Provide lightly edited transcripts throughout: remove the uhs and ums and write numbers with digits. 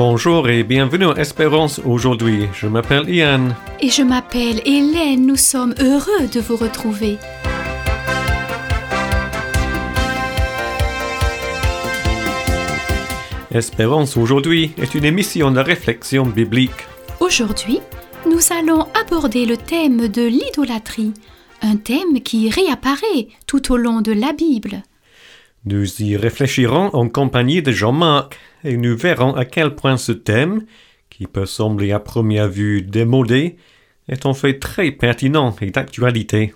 Bonjour et bienvenue à Espérance aujourd'hui. Je m'appelle Ian. Et je m'appelle Hélène. Nous sommes heureux de vous retrouver. Espérance aujourd'hui est une émission de réflexion biblique. Aujourd'hui, nous allons aborder le thème de l'idolâtrie, un thème qui réapparaît tout au long de la Bible. Nous y réfléchirons en compagnie de Jean-Marc et nous verrons à quel point ce thème, qui peut sembler à première vue démodé, est en fait très pertinent et d'actualité.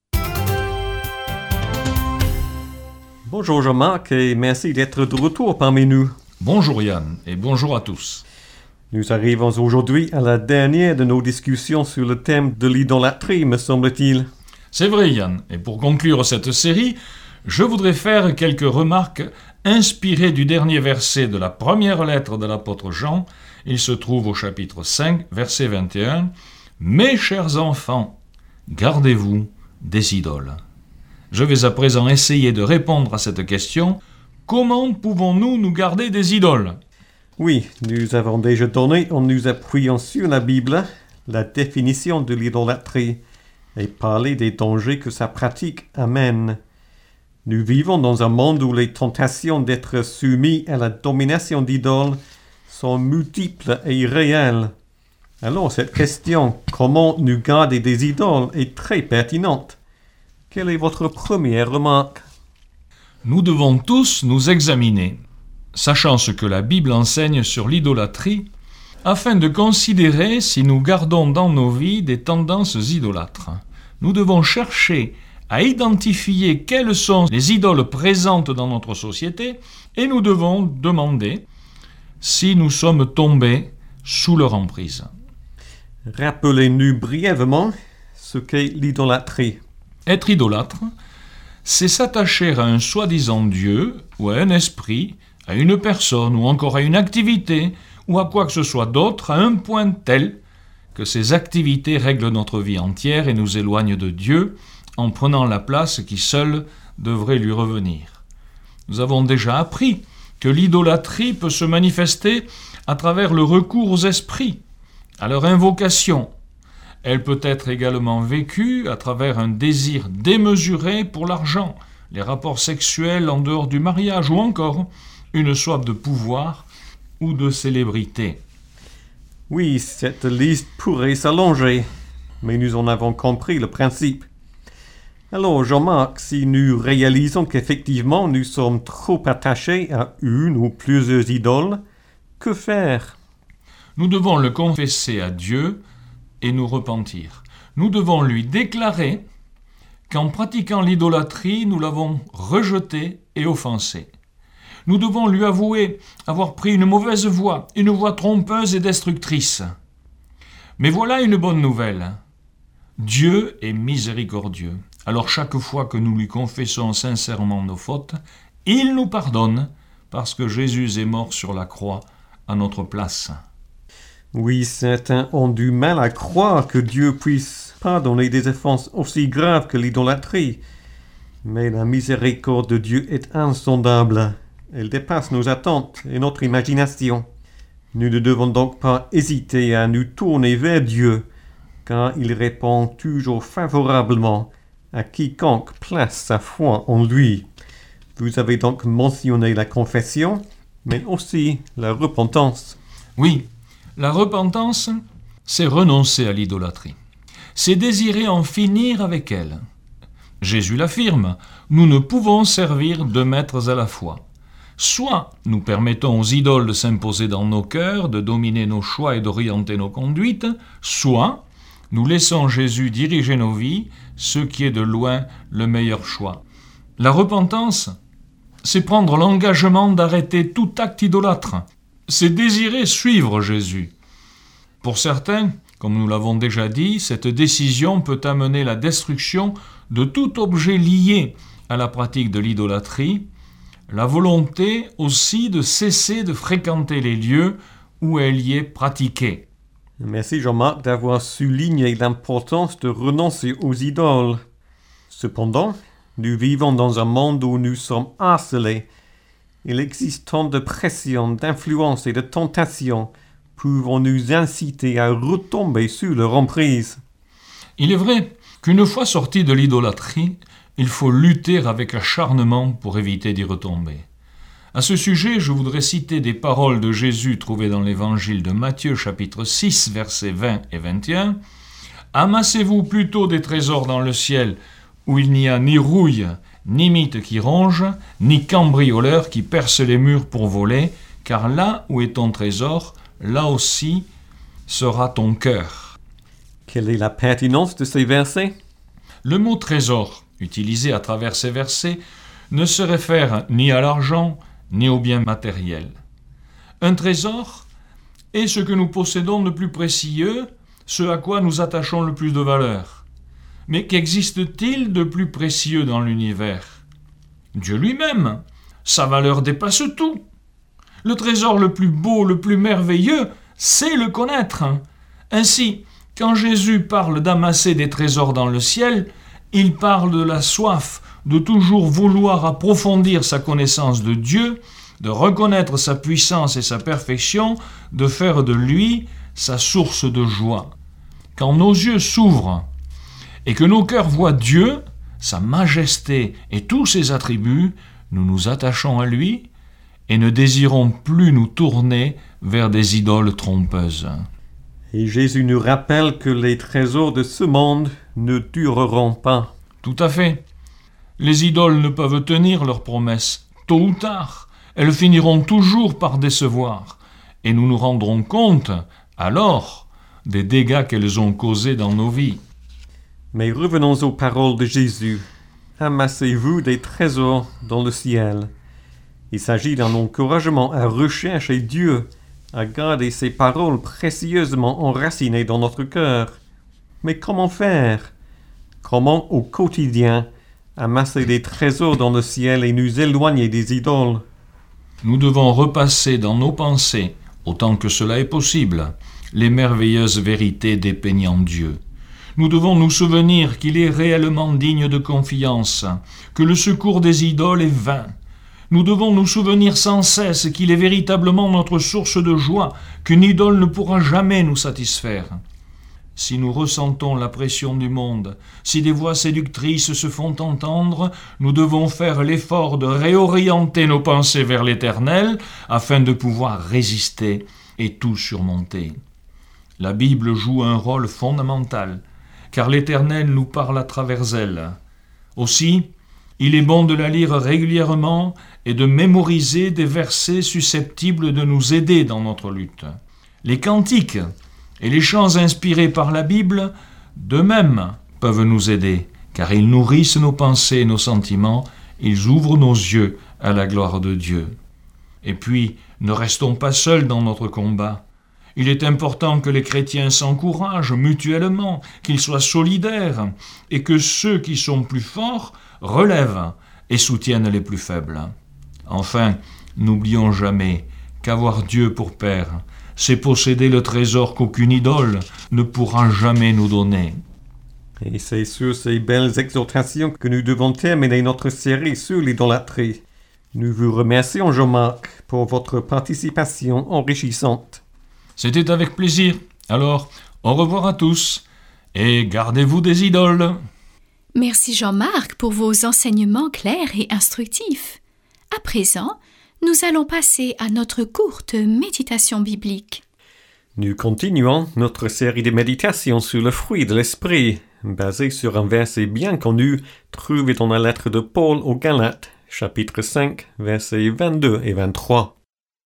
Bonjour Jean-Marc et merci d'être de retour parmi nous. Bonjour Yann et bonjour à tous. Nous arrivons aujourd'hui à la dernière de nos discussions sur le thème de l'idolâtrie, me semble-t-il. C'est vrai Yann, et pour conclure cette série, je voudrais faire quelques remarques inspirées du dernier verset de la première lettre de l'apôtre Jean. Il se trouve au chapitre 5, verset 21. « Mes chers enfants, gardez-vous des idoles. » Je vais à présent essayer de répondre à cette question. Comment pouvons-nous nous garder des idoles ? Oui, nous avons déjà donné, en nous appuyant sur la Bible, la définition de l'idolâtrie et parlé des dangers que sa pratique amène. Nous vivons dans un monde où les tentations d'être soumis à la domination d'idoles sont multiples et réelles. Alors cette question, comment nous garder des idoles, est très pertinente. Quelle est votre première remarque ? Nous devons tous nous examiner, sachant ce que la Bible enseigne sur l'idolâtrie, afin de considérer si nous gardons dans nos vies des tendances idolâtres. Nous devons chercher à identifier quelles sont les idoles présentes dans notre société et nous devons demander si nous sommes tombés sous leur emprise. Rappelez-nous brièvement ce qu'est l'idolâtrie. Être idolâtre, c'est s'attacher à un soi-disant Dieu ou à un esprit, à une personne ou encore à une activité ou à quoi que ce soit d'autre à un point tel que ces activités règlent notre vie entière et nous éloignent de Dieu en prenant la place qui seule devrait lui revenir. Nous avons déjà appris que l'idolâtrie peut se manifester à travers le recours aux esprits, à leur invocation. Elle peut être également vécue à travers un désir démesuré pour l'argent, les rapports sexuels en dehors du mariage ou encore une soif de pouvoir ou de célébrité. Oui, cette liste pourrait s'allonger, mais nous en avons compris le principe. Alors, Jean-Marc, si nous réalisons qu'effectivement nous sommes trop attachés à une ou plusieurs idoles, que faire ? Nous devons le confesser à Dieu et nous repentir. Nous devons lui déclarer qu'en pratiquant l'idolâtrie, nous l'avons rejeté et offensé. Nous devons lui avouer avoir pris une mauvaise voie, une voie trompeuse et destructrice. Mais voilà une bonne nouvelle. Dieu est miséricordieux. Alors chaque fois que nous lui confessons sincèrement nos fautes, il nous pardonne parce que Jésus est mort sur la croix à notre place. Oui, certains ont du mal à croire que Dieu puisse pardonner des offenses aussi graves que l'idolâtrie. Mais la miséricorde de Dieu est insondable. Elle dépasse nos attentes et notre imagination. Nous ne devons donc pas hésiter à nous tourner vers Dieu, car il répond toujours favorablement à quiconque place sa foi en lui. Vous avez donc mentionné la confession, mais aussi la repentance. Oui, la repentance, c'est renoncer à l'idolâtrie. C'est désirer en finir avec elle. Jésus l'affirme, nous ne pouvons servir deux maîtres à la fois. Soit nous permettons aux idoles de s'imposer dans nos cœurs, de dominer nos choix et d'orienter nos conduites, soit nous laissons Jésus diriger nos vies, ce qui est de loin le meilleur choix. La repentance, c'est prendre l'engagement d'arrêter tout acte idolâtre. C'est désirer suivre Jésus. Pour certains, comme nous l'avons déjà dit, cette décision peut amener la destruction de tout objet lié à la pratique de l'idolâtrie, la volonté aussi de cesser de fréquenter les lieux où elle y est pratiquée. Merci Jean-Marc d'avoir souligné l'importance de renoncer aux idoles. Cependant, nous vivons dans un monde où nous sommes harcelés Il existe tant de pressions, d'influences et de tentations pouvant nous inciter à retomber sous leur emprise. Il est vrai qu'une fois sorti de l'idolâtrie, il faut lutter avec acharnement pour éviter d'y retomber. À ce sujet, je voudrais citer des paroles de Jésus trouvées dans l'évangile de Matthieu, chapitre 6, versets 20 et 21. « Amassez-vous plutôt des trésors dans le ciel, où il n'y a ni rouille, ni mite qui ronge, ni cambrioleur qui perce les murs pour voler, car là où est ton trésor, là aussi sera ton cœur. » Quelle est la pertinence de ces versets? Le mot trésor, utilisé à travers ces versets, ne se réfère ni à l'argent, ni aux biens matériels. Un trésor est ce que nous possédons de plus précieux, ce à quoi nous attachons le plus de valeur. Mais qu'existe-t-il de plus précieux dans l'univers? Dieu lui-même. Sa valeur dépasse tout. Le trésor le plus beau, le plus merveilleux, c'est le connaître. Ainsi, quand Jésus parle d'amasser des trésors dans le ciel, il parle de la soif, de toujours vouloir approfondir sa connaissance de Dieu, de reconnaître sa puissance et sa perfection, de faire de lui sa source de joie. Quand nos yeux s'ouvrent et que nos cœurs voient Dieu, sa majesté et tous ses attributs, nous nous attachons à lui et ne désirons plus nous tourner vers des idoles trompeuses. Et Jésus nous rappelle que les trésors de ce monde ne dureront pas. Tout à fait. Les idoles ne peuvent tenir leurs promesses. Tôt ou tard, elles finiront toujours par décevoir. Et nous nous rendrons compte, alors, des dégâts qu'elles ont causés dans nos vies. Mais revenons aux paroles de Jésus. Amassez-vous des trésors dans le ciel. Il s'agit d'un encouragement à rechercher Dieu, à garder ses paroles précieusement enracinées dans notre cœur. Mais comment faire? Comment, au quotidien, amasser des trésors dans le ciel et nous éloigner des idoles? Nous devons repasser dans nos pensées, autant que cela est possible, les merveilleuses vérités dépeignant Dieu. Nous devons nous souvenir qu'il est réellement digne de confiance, que le secours des idoles est vain. Nous devons nous souvenir sans cesse qu'il est véritablement notre source de joie, qu'une idole ne pourra jamais nous satisfaire. Si nous ressentons la pression du monde, si des voix séductrices se font entendre, nous devons faire l'effort de réorienter nos pensées vers l'Éternel afin de pouvoir résister et tout surmonter. La Bible joue un rôle fondamental, car l'Éternel nous parle à travers elle. Aussi, il est bon de la lire régulièrement et de mémoriser des versets susceptibles de nous aider dans notre lutte. Les cantiques et les chants inspirés par la Bible, d'eux-mêmes, peuvent nous aider, car ils nourrissent nos pensées et nos sentiments, ils ouvrent nos yeux à la gloire de Dieu. Et puis, ne restons pas seuls dans notre combat. Il est important que les chrétiens s'encouragent mutuellement, qu'ils soient solidaires, et que ceux qui sont plus forts relèvent et soutiennent les plus faibles. Enfin, n'oublions jamais qu'avoir Dieu pour Père, c'est posséder le trésor qu'aucune idole ne pourra jamais nous donner. Et c'est sur ces belles exhortations que nous devons terminer notre série sur l'idolâtrie. Nous vous remercions, Jean-Marc, pour votre participation enrichissante. C'était avec plaisir. Alors, au revoir à tous et gardez-vous des idoles. Merci Jean-Marc pour vos enseignements clairs et instructifs. À présent, nous allons passer à notre courte méditation biblique. Nous continuons notre série de méditations sur le fruit de l'esprit, basée sur un verset bien connu trouvé dans la lettre de Paul aux Galates, chapitre 5, versets 22 et 23.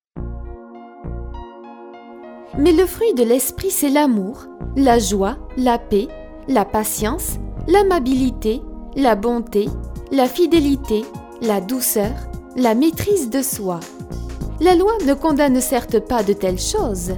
Mais le fruit de l'esprit, c'est l'amour, la joie, la paix, la patience, l'amabilité, la bonté, la fidélité, la douceur, la maîtrise de soi. La loi ne condamne certes pas de telles choses.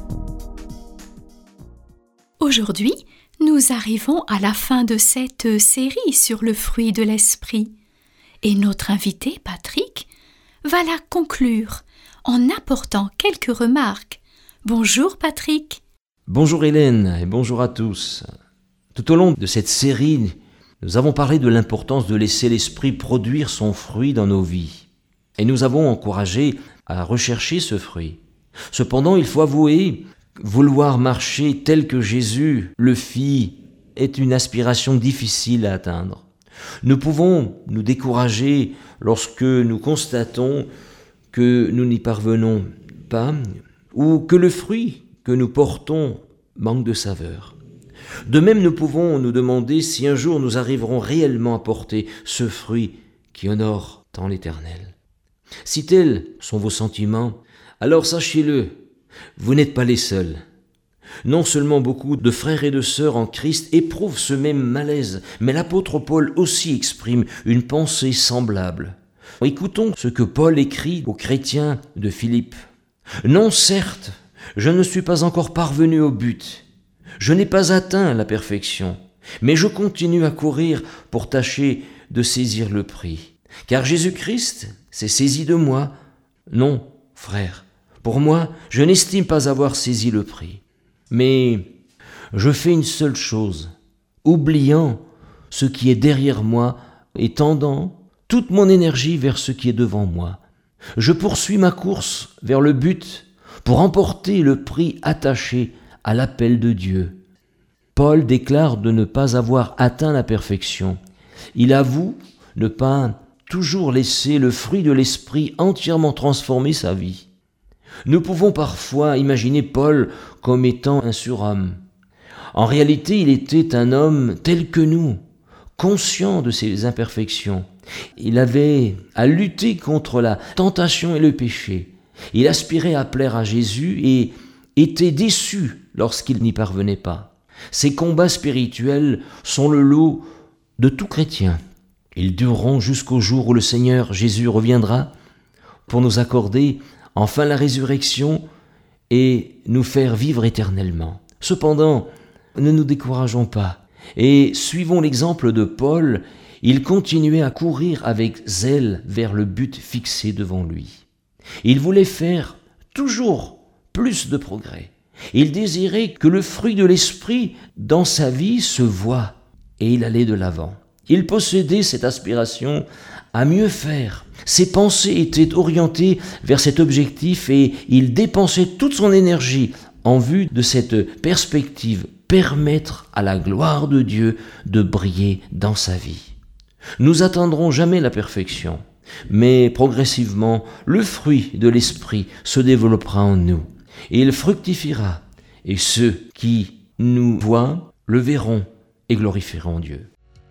Aujourd'hui, nous arrivons à la fin de cette série sur le fruit de l'esprit. Et notre invité, Patrick, va la conclure en apportant quelques remarques. Bonjour Patrick. Bonjour Hélène et bonjour à tous. Tout au long de cette série, nous avons parlé de l'importance de laisser l'esprit produire son fruit dans nos vies. Et nous avons encouragé à rechercher ce fruit. Cependant, il faut avouer, vouloir marcher tel que Jésus le fit est une aspiration difficile à atteindre. Nous pouvons nous décourager lorsque nous constatons que nous n'y parvenons pas ou que le fruit que nous portons manque de saveur. De même, nous pouvons nous demander si un jour nous arriverons réellement à porter ce fruit qui honore tant l'Éternel. Si tels sont vos sentiments, alors sachez-le, vous n'êtes pas les seuls. Non seulement beaucoup de frères et de sœurs en Christ éprouvent ce même malaise, mais l'apôtre Paul aussi exprime une pensée semblable. Écoutons ce que Paul écrit aux chrétiens de Philippe. « Non, certes, je ne suis pas encore parvenu au but. Je n'ai pas atteint la perfection, mais je continue à courir pour tâcher de saisir le prix. Car Jésus-Christ s'est saisi de moi. Non, frère, pour moi, je n'estime pas avoir saisi le prix. Mais je fais une seule chose, oubliant ce qui est derrière moi et tendant toute mon énergie vers ce qui est devant moi. Je poursuis ma course vers le but pour emporter le prix attaché à l'appel de Dieu. » Paul déclare de ne pas avoir atteint la perfection. Il avoue ne pas toujours laisser le fruit de l'esprit entièrement transformer sa vie. Nous pouvons parfois imaginer Paul comme étant un surhomme. En réalité, il était un homme tel que nous, conscient de ses imperfections. Il avait à lutter contre la tentation et le péché. Il aspirait à plaire à Jésus et était déçu lorsqu'il n'y parvenait pas. Ces combats spirituels sont le lot de tout chrétien. Ils dureront jusqu'au jour où le Seigneur Jésus reviendra pour nous accorder enfin la résurrection et nous faire vivre éternellement. Cependant, ne nous décourageons pas et suivons l'exemple de Paul. Il continuait à courir avec zèle vers le but fixé devant lui. Il voulait faire toujours plus de progrès. Il désirait que le fruit de l'esprit dans sa vie se voie et il allait de l'avant. Il possédait cette aspiration à mieux faire. Ses pensées étaient orientées vers cet objectif et il dépensait toute son énergie en vue de cette perspective, permettre à la gloire de Dieu de briller dans sa vie. Nous n'atteindrons jamais la perfection, mais progressivement, le fruit de l'esprit se développera en nous. Et il fructifiera, et ceux qui nous voient le verront et glorifieront Dieu.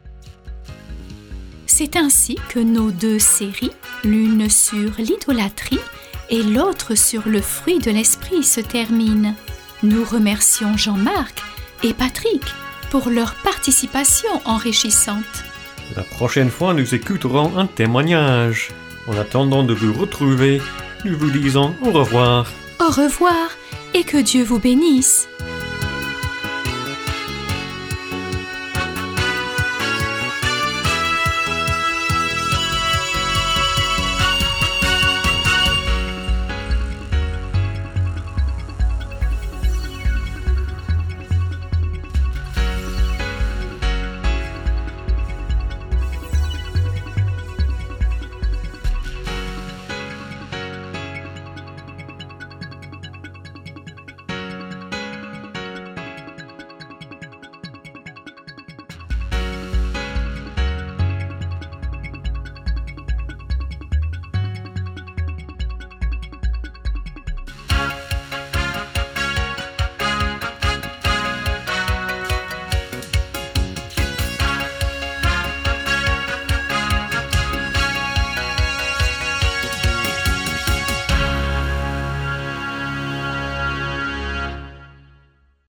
C'est ainsi que nos 2 séries, l'une sur l'idolâtrie et l'autre sur le fruit de l'esprit, se terminent. Nous remercions Jean-Marc et Patrick pour leur participation enrichissante. La prochaine fois, nous écouterons un témoignage. En attendant de vous retrouver, nous vous disons au revoir. Au revoir et que Dieu vous bénisse.